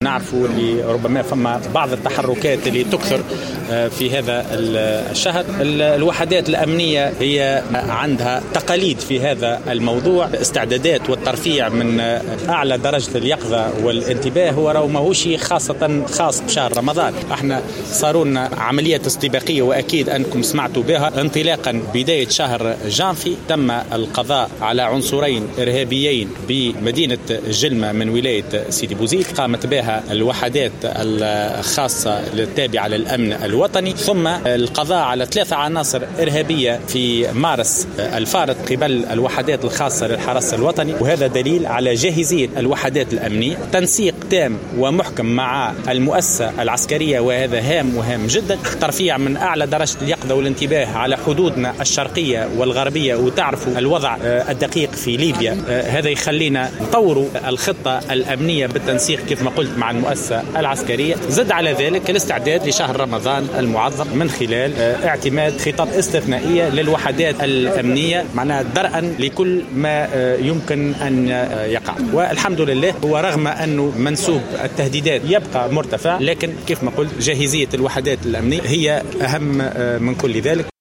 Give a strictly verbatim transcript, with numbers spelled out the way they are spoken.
نعرفوا اللي ربما فما بعض التحركات اللي تكثر في هذا الشهر. الوحدات الأمنية هي عندها تقاليد في هذا الموضوع، استعدادات والترفيع من أعلى درجة اليقظة والانتباه. هو راهو ماهوش خاصة خاص بشهر رمضان، احنا صاروا لنا عملية استباقية وأكيد أنكم سمعتوا بها. انطلاقا بداية شهر جانفي تم القضاء على عنصرين إرهابيين بمدينة جلمة من ولاية سيدي بوزيد، قامت بها الوحدات الخاصة التابعة للأمن الوطني، ثم القضاء على ثلاثة عناصر إرهابية في مارس الفارط قبل الوحدات الخاصة للحرس الوطني. وهذا دليل على جاهزية الوحدات الأمنية، تنسيق تام ومحكم مع المؤسسة العسكرية، وهذا هام وهام جدا. ترفيع من أعلى درجة اليقظة والانتباه على حدودنا الشرقية والغربية، وتعرفوا الوضع الدقيق في ليبيا. هذا يخلينا نطوروا الخطة الأمنية بالتنسيق كيف ما قلت مع المؤسسة العسكرية. زد على ذلك الاستعداد لشهر رمضان المعظم من خلال اعتماد خطط استثنائية للوحدات الأمنية، معناها درءا لكل ما يمكن أن يقع. والحمد لله، هو رغم أنه منسوب التهديدات يبقى مرتفع، لكن كيف ما قلت جاهزية الوحدات الأمنية هي أهم من كل ذلك.